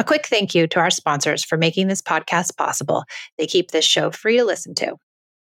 quick thank you to our sponsors for making this podcast possible. They keep this show free to listen to.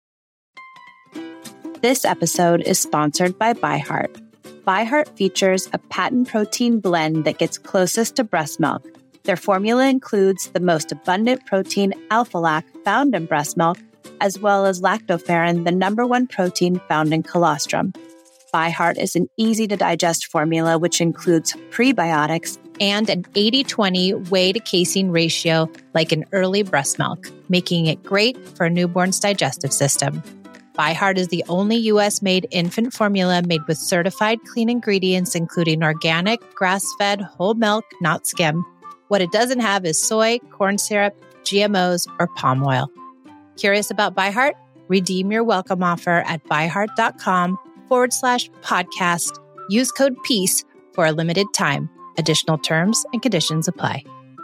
This episode is sponsored by ByHeart. ByHeart features a patent protein blend that gets closest to breast milk. Their formula includes the most abundant protein, alpha-lac, found in breast milk, as well as lactoferrin, the number one protein found in colostrum. ByHeart is an easy-to-digest formula which includes prebiotics and an 80-20 whey to casein ratio like in early breast milk, making it great for a newborn's digestive system. ByHeart is the only U.S.-made infant formula made with certified clean ingredients, including organic, grass-fed, whole milk, not skim. What it doesn't have is soy, corn syrup, GMOs, or palm oil. Curious about ByHeart? Redeem your welcome offer at byheart.com/podcast. Use code PEACE for a limited time. Additional terms and conditions apply.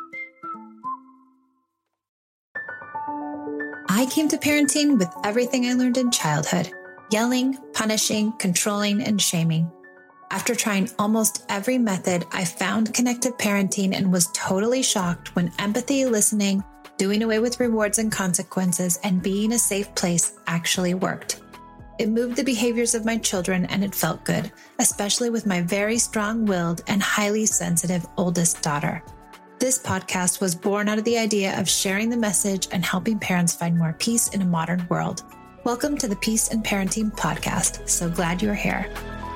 I came to parenting with everything I learned in childhood: yelling, punishing, controlling, and shaming. After trying almost every method, I found connected parenting and was totally shocked when empathy, listening, doing away with rewards and consequences, and being a safe place actually worked. It moved the behaviors of my children, and it felt good, especially with my very strong-willed and highly sensitive oldest daughter. This podcast was born out of the idea of sharing the message and helping parents find more peace in a modern world. Welcome to the Peace in Parenting podcast. So glad you're here.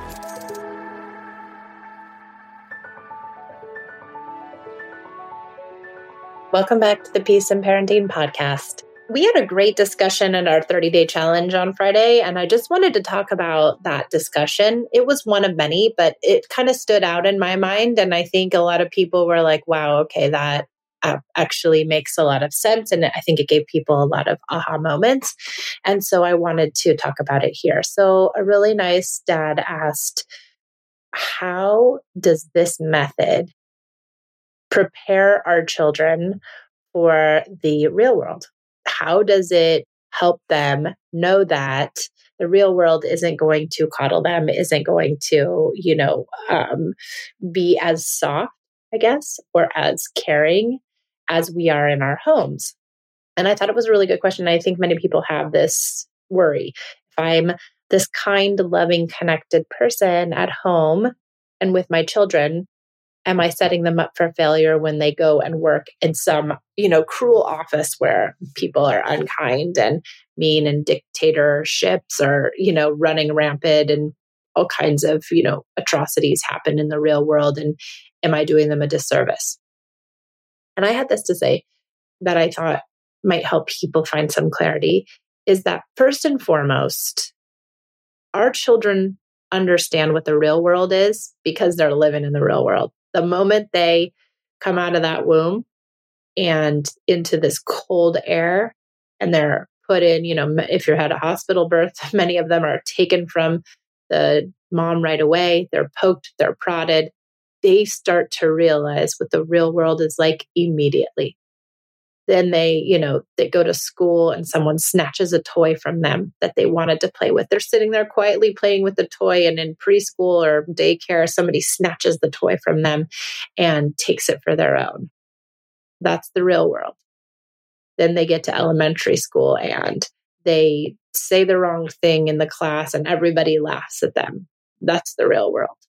Welcome back to the Peace in Parenting podcast. We had a great discussion in our 30-day challenge on Friday, and I just wanted to talk about that discussion. It was one of many, but it kind of stood out in my mind, and I think a lot of people were like, wow, okay, that actually makes a lot of sense, and I think it gave people a lot of aha moments, and so I wanted to talk about it here. So a really nice dad asked, how does this method prepare our children for the real world? How does it help them know that the real world isn't going to coddle them, isn't going to, be as soft, I guess, or as caring as we are in our homes? And I thought it was a really good question. I think many people have this worry. If I'm this kind, loving, connected person at home and with my children, am I setting them up for failure when they go and work in some, cruel office where people are unkind and mean and dictatorships are, running rampant and all kinds of, atrocities happen in the real world? And am I doing them a disservice? And I had this to say that I thought might help people find some clarity, is that first and foremost, our children understand what the real world is because they're living in the real world. The moment they come out of that womb and into this cold air and they're put in, if you had a hospital birth, many of them are taken from the mom right away. They're poked, they're prodded. They start to realize what the real world is like immediately. Then they go to school and someone snatches a toy from them that they wanted to play with. They're sitting there quietly playing with the toy, and in preschool or daycare, somebody snatches the toy from them and takes it for their own. That's the real world. Then they get to elementary school and they say the wrong thing in the class and everybody laughs at them. That's the real world.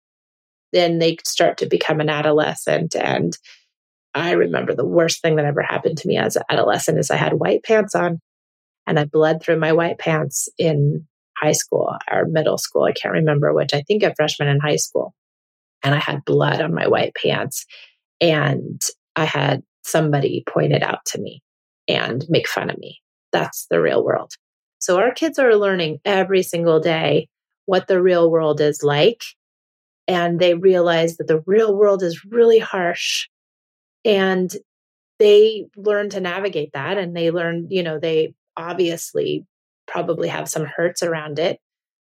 Then they start to become an adolescent, and I remember the worst thing that ever happened to me as an adolescent is I had white pants on and I bled through my white pants in high school or middle school. I can't remember which. I think a freshman in high school. And I had blood on my white pants, and I had somebody point it out to me and make fun of me. That's the real world. So our kids are learning every single day what the real world is like. And they realize that the real world is really harsh. And they learn to navigate that, and they learn, they obviously probably have some hurts around it.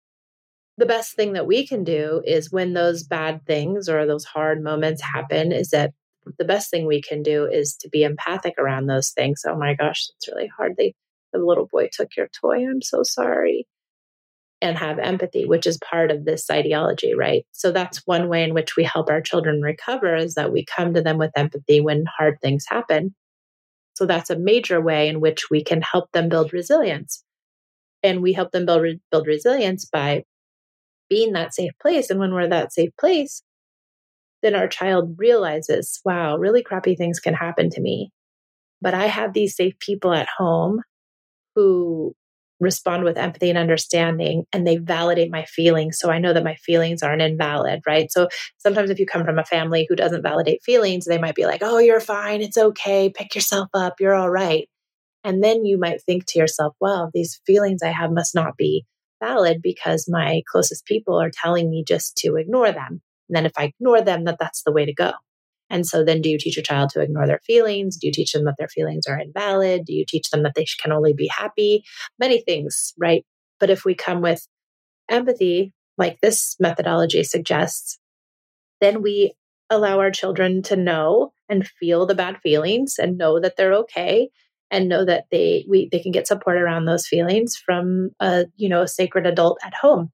The best thing that we can do is when those bad things or those hard moments happen, is that the best thing we can do is to be empathic around those things. Oh my gosh, it's really hard. The little boy took your toy. I'm so sorry. and have empathy, which is part of this ideology, right? So that's one way in which we help our children recover, is that we come to them with empathy when hard things happen. So that's a major way in which we can help them build resilience. And we help them build resilience by being that safe place. And when we're that safe place, then our child realizes, wow, really crappy things can happen to me. But I have these safe people at home who respond with empathy and understanding, and they validate my feelings. So I know that my feelings aren't invalid, right? So sometimes if you come from a family who doesn't validate feelings, they might be like, oh, you're fine. It's okay. Pick yourself up. You're all right. And then you might think to yourself, well, these feelings I have must not be valid because my closest people are telling me just to ignore them. And then if I ignore them, that's the way to go. And so then do you teach your child to ignore their feelings? Do you teach them that their feelings are invalid? Do you teach them that they can only be happy? Many things, right? But if we come with empathy, like this methodology suggests, then we allow our children to know and feel the bad feelings and know that they're okay, and know that they can get support around those feelings from a sacred adult at home.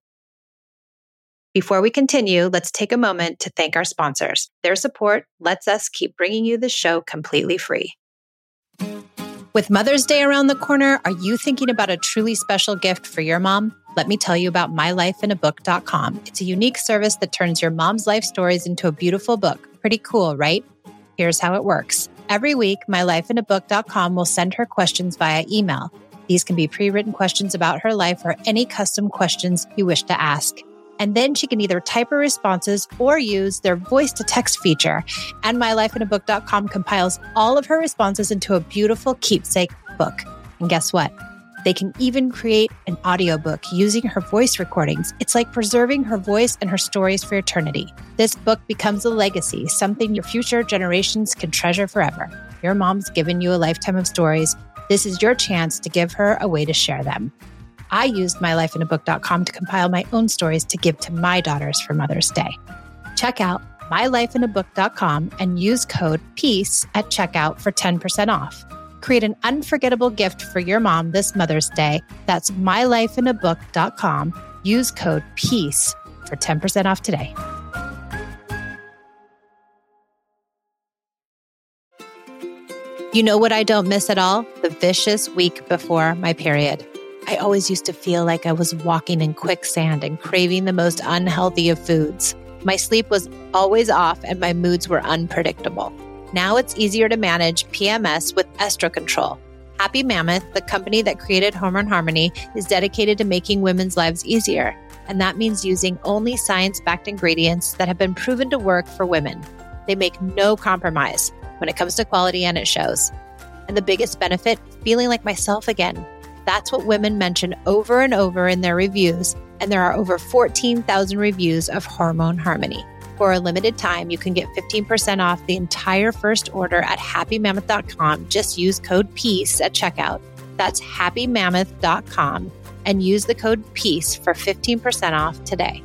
Before we continue, let's take a moment to thank our sponsors. Their support lets us keep bringing you the show completely free. With Mother's Day around the corner, are you thinking about a truly special gift for your mom? Let me tell you about mylifeinabook.com. It's a unique service that turns your mom's life stories into a beautiful book. Pretty cool, right? Here's how it works. Every week, mylifeinabook.com will send her questions via email. These can be pre-written questions about her life or any custom questions you wish to ask. And then she can either type her responses or use their voice-to-text feature. And mylifeinabook.com compiles all of her responses into a beautiful keepsake book. And guess what? They can even create an audiobook using her voice recordings. It's like preserving her voice and her stories for eternity. This book becomes a legacy, something your future generations can treasure forever. Your mom's given you a lifetime of stories. This is your chance to give her a way to share them. I used mylifeinabook.com to compile my own stories to give to my daughters for Mother's Day. Check out mylifeinabook.com and use code PEACE at checkout for 10% off. Create an unforgettable gift for your mom this Mother's Day. That's mylifeinabook.com. Use code PEACE for 10% off today. You know what I don't miss at all? The vicious week before my period. I always used to feel like I was walking in quicksand and craving the most unhealthy of foods. My sleep was always off and my moods were unpredictable. Now it's easier to manage PMS with Estrocontrol. Happy Mammoth, the company that created Hormone Harmony, is dedicated to making women's lives easier. And that means using only science-backed ingredients that have been proven to work for women. They make no compromise when it comes to quality, and it shows. And the biggest benefit, feeling like myself again. That's what women mention over and over in their reviews, and there are over 14,000 reviews of Hormone Harmony. For a limited time, you can get 15% off the entire first order at happymammoth.com. Just use code PEACE at checkout. That's happymammoth.com and use the code PEACE for 15% off today.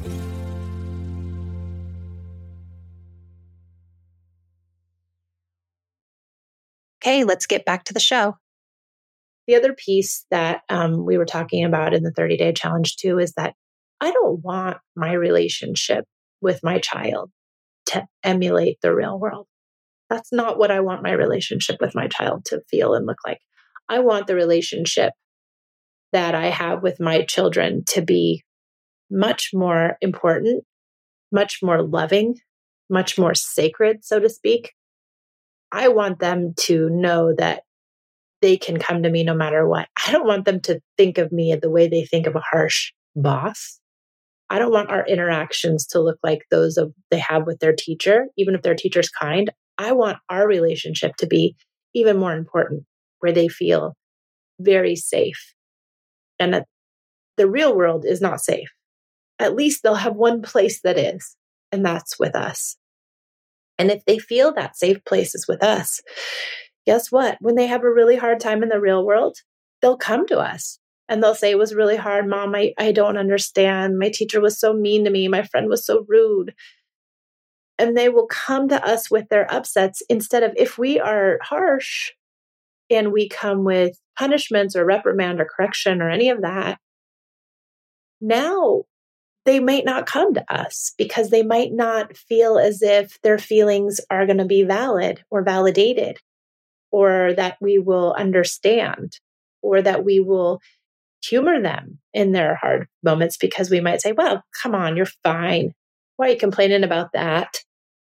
Okay, let's get back to the show. The other piece that we were talking about in the 30-day challenge too is that I don't want my relationship with my child to emulate the real world. That's not what I want my relationship with my child to feel and look like. I want the relationship that I have with my children to be much more important, much more loving, much more sacred, so to speak. I want them to know that they can come to me no matter what. I don't want them to think of me the way they think of a harsh boss. I don't want our interactions to look like those they have with their teacher, even if their teacher's kind. I want our relationship to be even more important, where they feel very safe. And that the real world is not safe. At least they'll have one place that is, and that's with us. And if they feel that safe place is with us, guess what? When they have a really hard time in the real world, they'll come to us and they'll say, it was really hard, Mom. I don't understand. My teacher was so mean to me. My friend was so rude. And they will come to us with their upsets instead of, if we are harsh and we come with punishments or reprimand or correction or any of that, now they might not come to us because they might not feel as if their feelings are going to be valid or validated, or that we will understand, or that we will humor them in their hard moments, because we might say, well, come on, you're fine. Why are you complaining about that?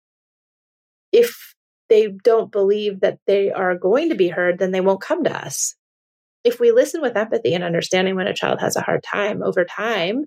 If they don't believe that they are going to be heard, then they won't come to us. If we listen with empathy and understanding when a child has a hard time, over time,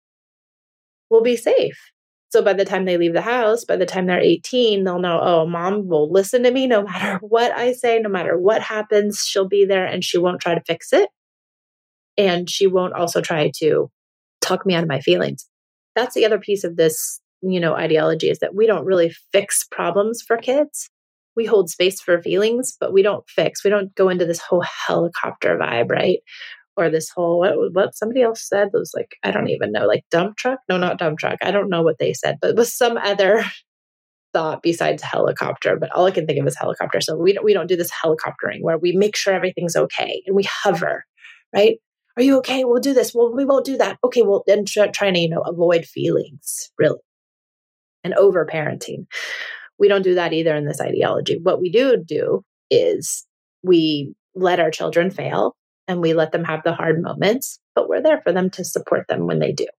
we'll be safe. So by the time they leave the house, by the time they're 18, they'll know, oh, mom will listen to me no matter what I say, no matter what happens, she'll be there and she won't try to fix it. And she won't also try to talk me out of my feelings. That's the other piece of this, ideology, is that we don't really fix problems for kids. We hold space for feelings, but we don't fix. We don't go into this whole helicopter vibe, right? Or this whole, what somebody else said was like, I don't even know, like dump truck? No, not dump truck. I don't know what they said, but it was some other thought besides helicopter, but all I can think of is helicopter. So we don't do this helicoptering where we make sure everything's okay and we hover, right? Are you okay? We'll do this. Well, we won't do that. Okay, well, then trying to, avoid feelings, really, and over parenting. We don't do that either in this ideology. What we do is we let our children fail and we let them have the hard moments, but we're there for them to support them when they do.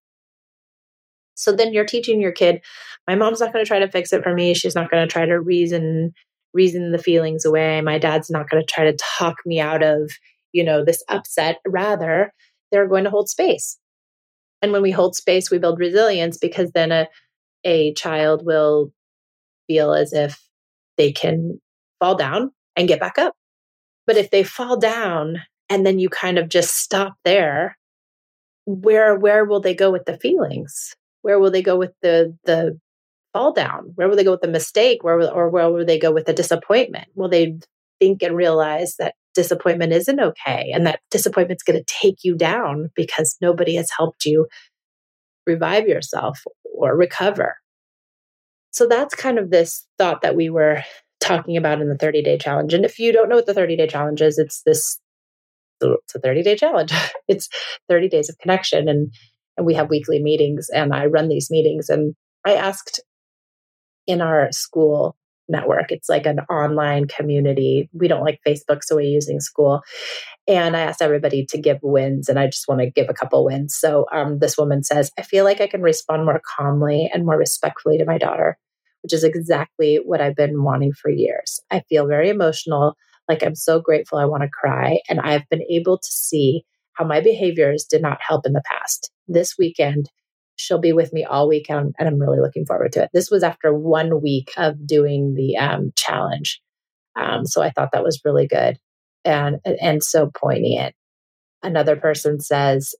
So then you're teaching your kid, my mom's not going to try to fix it for me. She's not going to try to reason the feelings away. My dad's not going to try to talk me out of, this upset. Rather, they're going to hold space. And when we hold space, we build resilience, because then a child will feel as if they can fall down and get back up. But if they fall down and then you kind of just stop there, where will they go with the feelings? Where will they go with the fall down? Where will they go with the mistake? Where will they go with the disappointment? Will they think and realize that disappointment isn't okay, and that disappointment's going to take you down because nobody has helped you revive yourself or recover? So that's kind of this thought that we were talking about in the 30-day challenge. And if you don't know what the 30-day challenge is, it's a 30-day challenge. It's 30 days of connection. And we have weekly meetings, and I run these meetings. And I asked in our school network, it's like an online community. We don't like Facebook, so we're using school. And I asked everybody to give wins, and I just want to give a couple wins. So this woman says, I feel like I can respond more calmly and more respectfully to my daughter, which is exactly what I've been wanting for years. I feel very emotional, like I'm so grateful I want to cry, and I've been able to see how my behaviors did not help in the past. This weekend, she'll be with me all weekend, and I'm really looking forward to it. This was after 1 week of doing the challenge. So I thought that was really good and so poignant. Another person says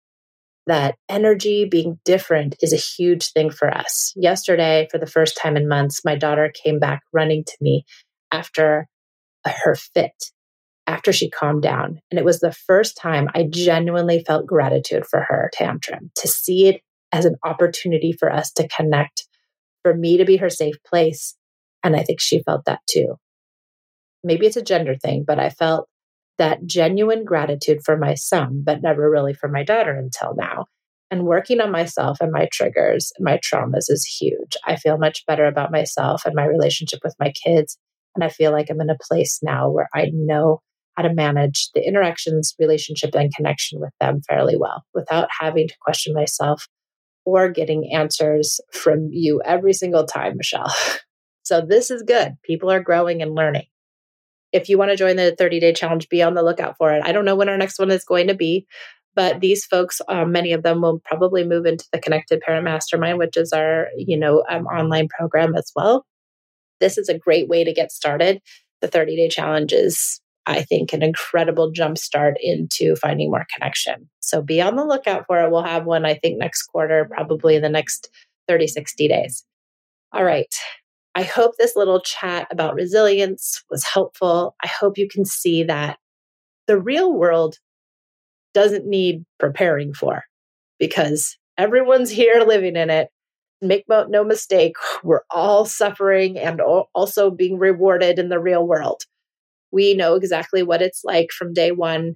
that energy being different is a huge thing for us. Yesterday, for the first time in months, my daughter came back running to me after her fit, after she calmed down. And it was the first time I genuinely felt gratitude for her tantrum, to see it as an opportunity for us to connect, for me to be her safe place. And I think she felt that too. Maybe it's a gender thing, but I felt that genuine gratitude for my son, but never really for my daughter until now. And working on myself and my triggers and my traumas is huge. I feel much better about myself and my relationship with my kids. And I feel like I'm in a place now where I know how to manage the interactions, relationship, and connection with them fairly well without having to question myself or getting answers from you every single time, Michelle. So this is good. People are growing and learning. If you want to join the 30-day challenge, be on the lookout for it. I don't know when our next one is going to be, but these folks, many of them will probably move into the Connected Parent Mastermind, which is our, online program as well. This is a great way to get started. The 30-day challenge is, I think, an incredible jumpstart into finding more connection. So be on the lookout for it. We'll have one, I think, next quarter, probably in the next 30, 60 days. All right. I hope this little chat about resilience was helpful. I hope you can see that the real world doesn't need preparing for, because everyone's here living in it. Make no mistake, we're all suffering and also being rewarded in the real world. We know exactly what it's like from day one,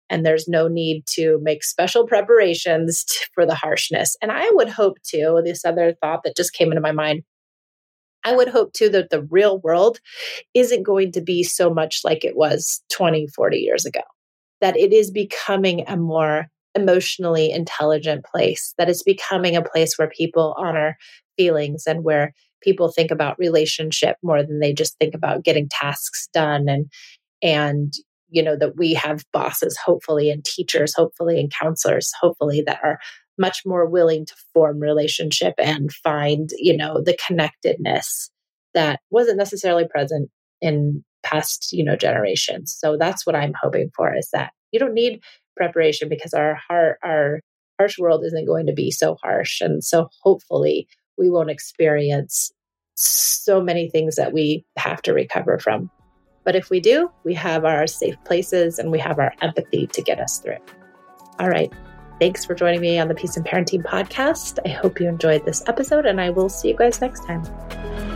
And there's no need to make special preparations for the harshness. And I would hope too, this other thought that just came into my mind, I would hope too that the real world isn't going to be so much like it was 20, 40 years ago, that it is becoming a more emotionally intelligent place, that it's becoming a place where people honor feelings and where people think about relationship more than they just think about getting tasks done. And that we have bosses, hopefully, and teachers, hopefully, and counselors, hopefully, that are much more willing to form relationship and find, the connectedness that wasn't necessarily present in past, generations. So that's what I'm hoping for, is that you don't need preparation, because our harsh world isn't going to be so harsh. And so hopefully we won't experience so many things that we have to recover from. But if we do, we have our safe places and we have our empathy to get us through. All right. Thanks for joining me on the Peace and Parenting podcast. I hope you enjoyed this episode, and I will see you guys next time.